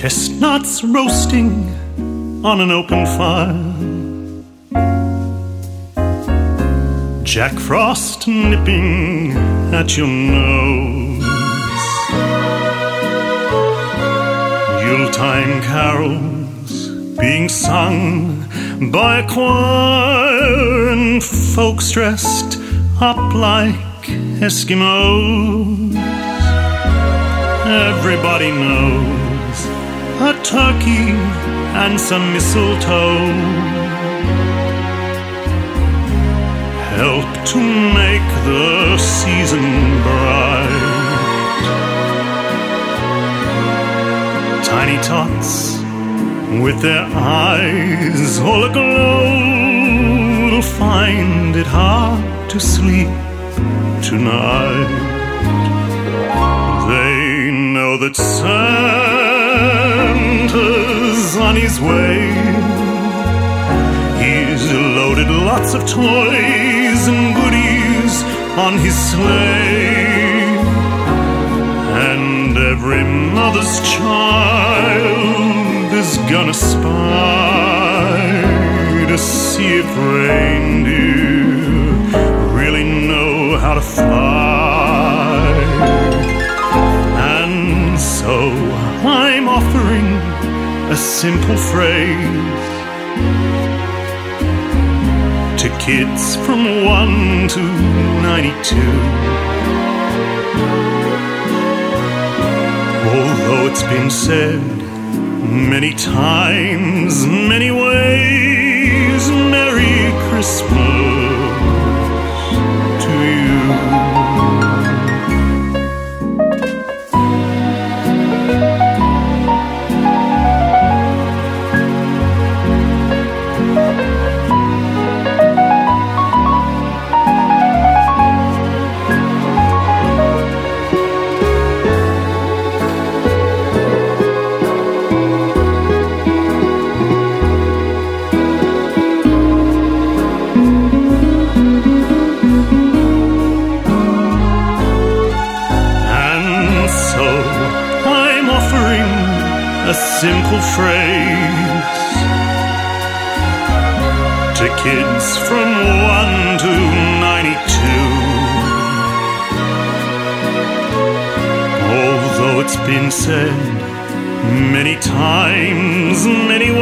chestnuts roasting on an open fire, Jack Frost nipping at your nose, Yuletime carols being sung by a choir, and folks dressed up like Eskimos. Everybody knows a turkey and some mistletoe help to make the season bright. Tiny tots with their eyes all aglow will find it hard to sleep tonight. They know that Santa's on his way. He's loaded lots of toys and goodies on his sleigh, and every mother's child is gonna spy to see if reindeer really know how to fly. And so I'm offering a simple phrase to kids from 1 to 92. Although it's been said many times, many ways, Merry Christmas to you. A simple phrase to kids from 1 to 92. Although it's been said many times, many